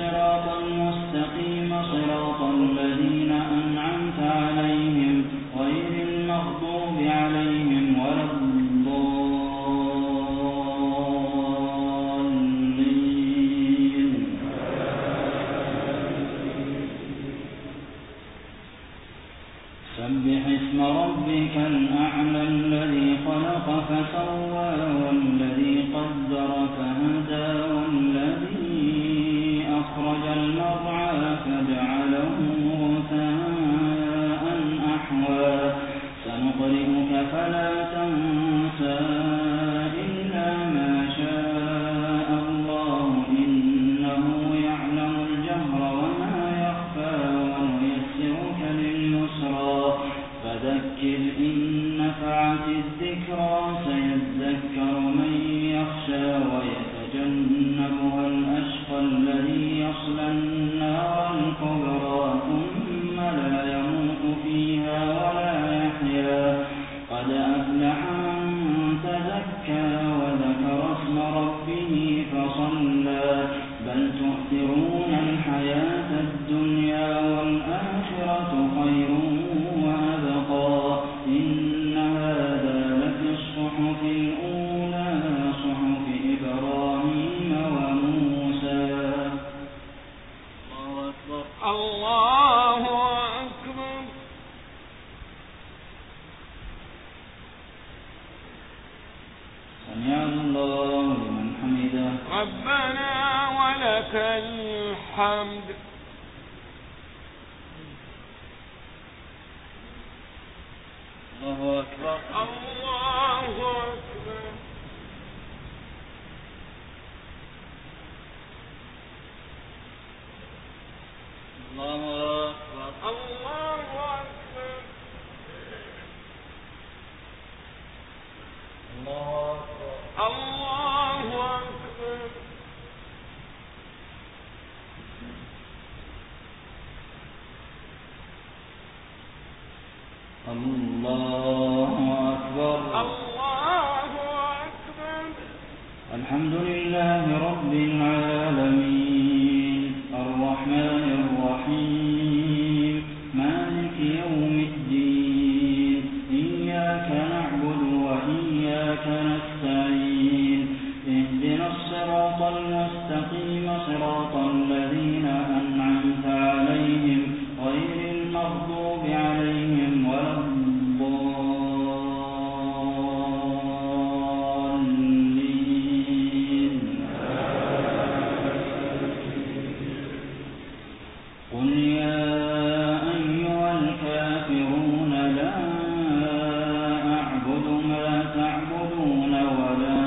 الصراط المستقيم صراط الذين أنعمت عليهم غير المغضوب عليهم ولا الضالين. سبح اسم ربك الأعلى الذي خلق فسوى والذي قدر فهدى والذي أخرج المرعى فجعله غثاء أحوى سنقرئك فلا تنسى إلا ما شاء الله إنه يعلم الجهر وما يخفى ونيسرك لليسرى فذكر إن نفعت الذكرى سيذكر من يخشى ويتجنبها الأشقى الذي يصلى النار الكبرى ثم لا يموت فيها ولا يحيا قد أفلح من تزكى وذكر اسم ربه فصلى بل تؤثرون الحياة الدنيا والآخرة خير وأبقى إن هذا لفي الصحف الأولى صحف إبراهيم وموسى. الله أكبر. الله أكبر. سمع الله لمن حمده. ربنا ولك الحمد. الله أكبر. الله أكبر. الله أكبر. الله أكبر. الله أكبر. الله أكبر. الله أكبر. الله أكبر. الحمد لله رب العالمين الرحمن الرحيم مالك يوم الدين إياك نعبد وإياك نستعين اهدنا الصراط المستقيم صراط الذين أنعمت عليهم غير المغضوب عليهم ولا الضالين. قل يا أيها الكافرون لا أعبد ما تعبدون ولا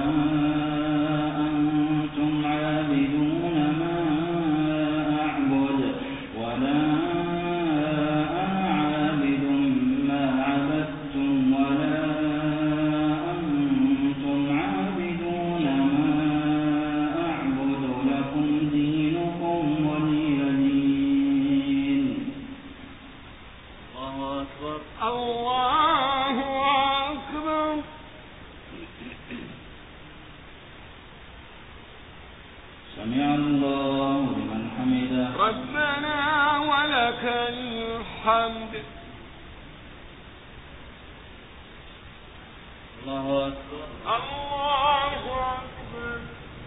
أنتم عابدون ما أعبد ولا أنا عابد ما عبدتم ولا أنتم عابدون ما أعبد لكم دينكم ولي دين. الله أكبر. الله أكبر. سمع الله لمن حمده. ربنا ولك الحمد. الله أكبر. الله أكبر.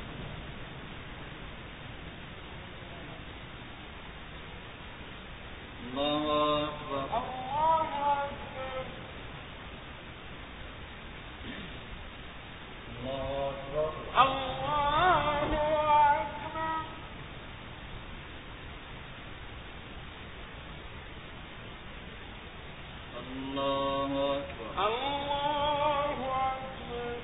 الله أكبر. الله أكبر. الله أكبر. الله أكبر. الله أكبر. الله أكبر.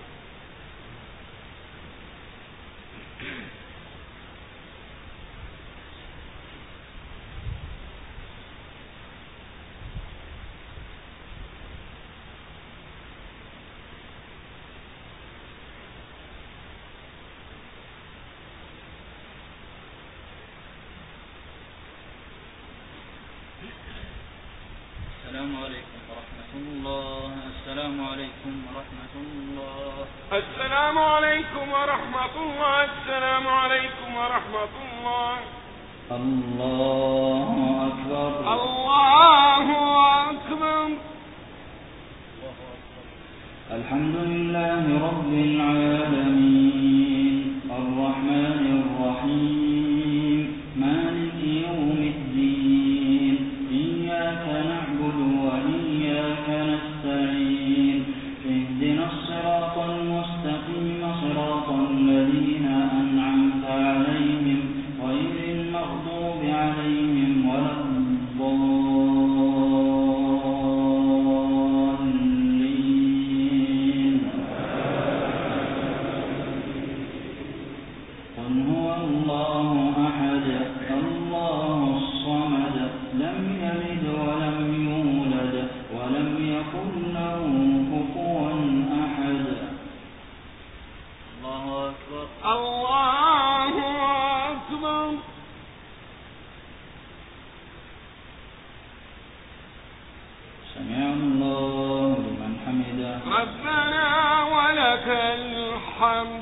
السلام عليكم ورحمة الله. السلام عليكم ورحمة الله. السلام عليكم ورحمة الله. السلام عليكم ورحمة الله. الله أكبر. الله أكبر. الحمد لله رب العالمين الرحمن الرحيم مالك يوم الدين إياك نعبد وإياك نستعين اهدنا الصراط المستقيم صراط الذين أنعمت عليهم غير المغضوب عليهم ولا الضالين. قل هو الله أحد الله الصمد لم يلد ولم يولد ولم يكن له كفوا أحد. الله أكبر. الله أكبر. سمع الله لمن حمده. ربنا ولك الحمد.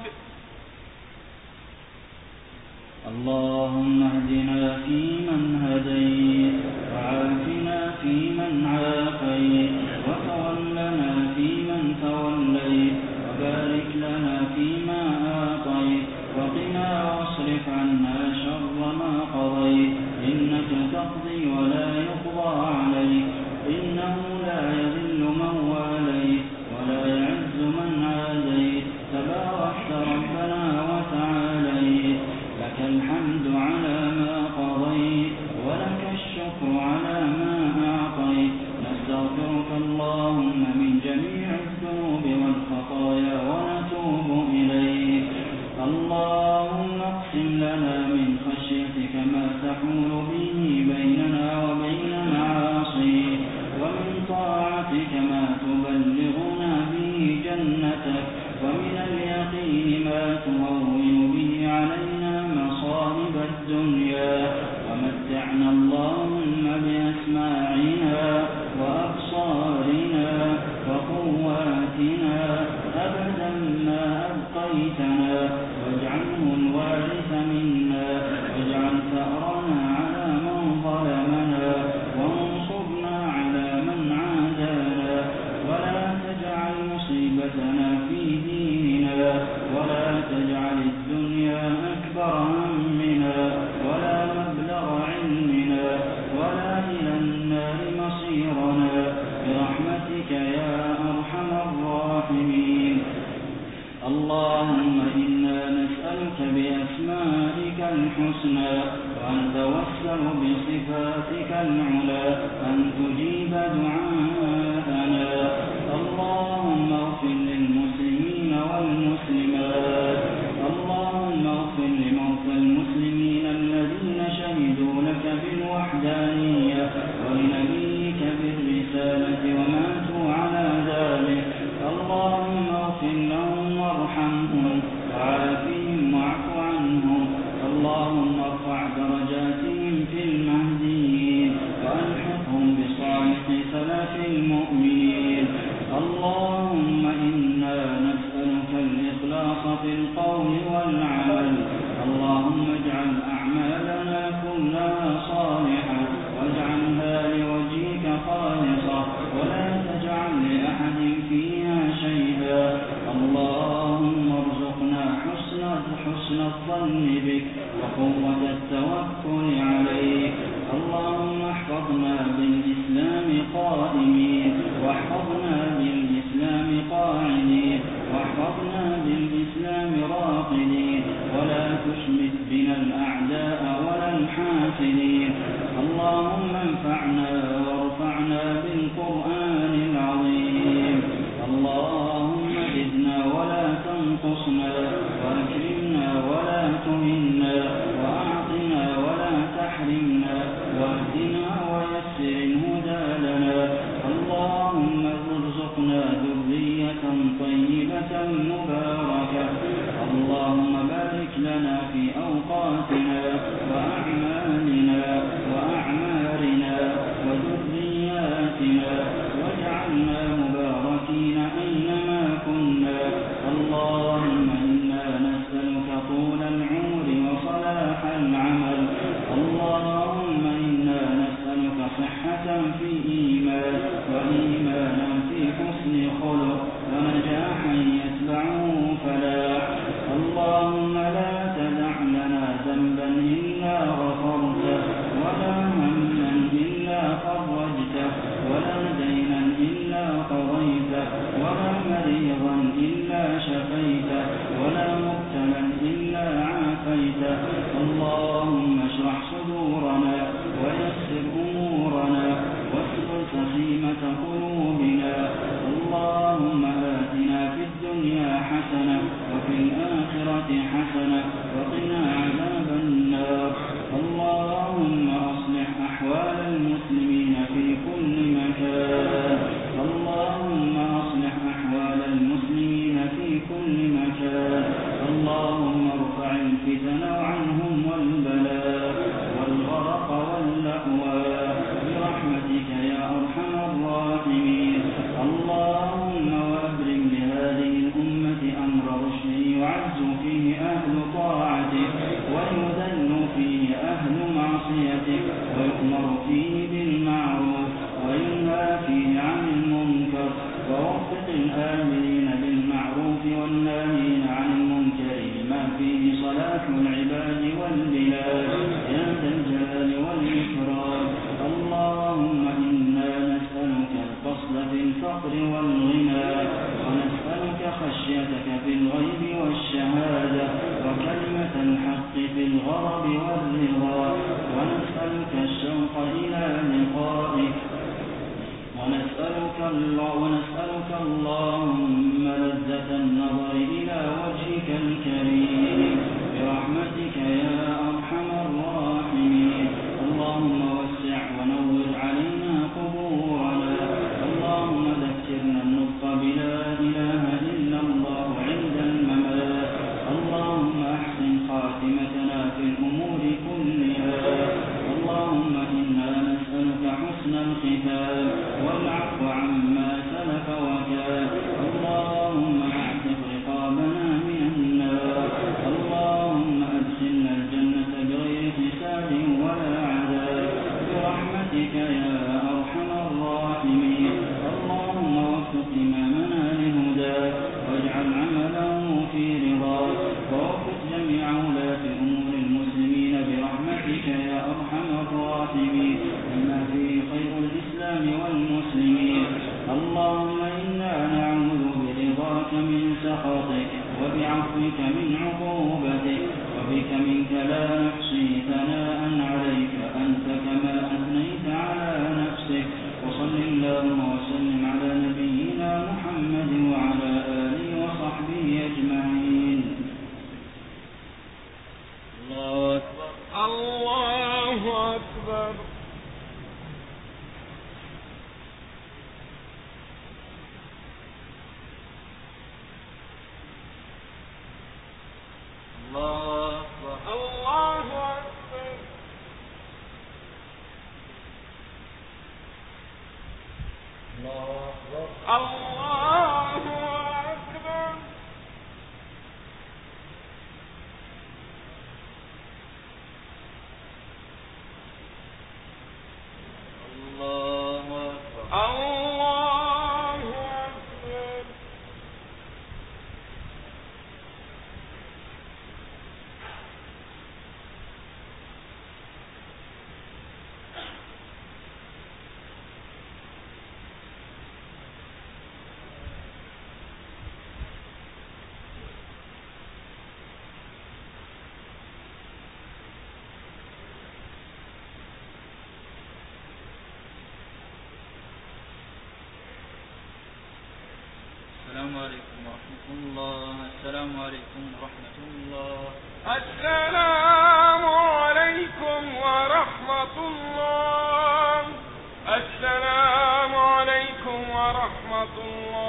اللهم اهدنا فيمن هديت وعافنا فيمن عافيت وتولنا فيمن توليت وبارك لنا فيما أعطيت وقنا واصرف عنا شر ما قضيت إنك تقضي ولا يقضى عليك إنه لا يذل من واليت ولا يعز من عاديت تباركت ربنا وتعاليت لك الحمد على ما قضيت ولك الشكر على ما أعطيت نستغفرك اللهم من جميع الذنوب والخطايا ونتوب إليك. اللهم اقسم لنا من خشيتك ما تحول به بيننا وبين معاصيك ومن طاعتك ما تبلغنا به جنتك ومن اليقين ما تهون به علينا مصائب الدنيا ومتعنا اللهم بأسماعنا وأبصارنا وقواتنا أبدا ما أبقيتنا واجعله الوارث منا واجعل ثأرنا على من ظلمنا وانصرنا على من عادانا ولا تجعل مصيبتنا في ديننا ولا تجعل الدنيا أكبر همنا ولا مبلغ علمنا ولا إلى النار مصيرنا برحمتك يا أرحم الراحمين. اللهم إنا نسألك بأسمائك الحسنى ونتوسل بصفاتك العلى أن تجيب دعاءنا. اللهم اغفر للمسلمين والمسلمات. اللهم اغفر لموتى المسلمين الذين شهدوا لك بالوحدانية ولنبيك بالرسالة وماتوا على ذلك. اللهم اغفر لهم وارحمهم وعافهم واعف عنهم. اللهم ارفع درجاتهم في المهديين وألحقهم بصالح سلف المؤمنين. اللهم إنا نسألك الإخلاص في القول والعمل. اللهم اجعل أعمالنا كلها صالحة واجعلها لوجهك خالصة ولا تجعل لأحد فيها شيئا. اللهم ارزقنا حسن الظن بك وقوة التوكل عليك. اللهم احفظنا بالإسلام قائمين واحفظنا بالإسلام قاعدين واحفظنا بالإسلام راقدين ولا تشمت بنا الأعداء ولا الحاسدين. اللهم انفعنا وارفعنا بالقرآن العظيم. اللهم زدنا ولا تنقصنا وأكرمنا ولا تهنا وأعطنا ولا تحرمنا واهدنا ويسر الهدى لنا. اللهم ارزقنا ذرية طيبة مباركة. اللهم بارك لنا في أوقاتنا وأعمالنا. برحمتك يا أرحم الراحمين. اللهم وفق إمامنا لهداك واجعل عمله في رضاك، ووفق جميع ولاة أمور المسلمين برحمتك يا أرحم الراحمين، لما فيه خير الإسلام والمسلمين. اللهم إنا نعوذ برضاك من سخطك، وبعفوك من عقوبتك، وبك منك لا نحصي ثناء عليك أنت كما أثنيت على نفسك. وصل اللهم وسلم على نبينا محمد وعلى آله وصحبه أجمعين. الله أكبر. الله أكبر. الله أكبر. الله أكبر. الله أكبر. الله أكبر. الله أكبر. السلام عليكم ورحمة الله. السلام عليكم ورحمة الله. السلام عليكم ورحمة الله. السلام عليكم ورحمة الله.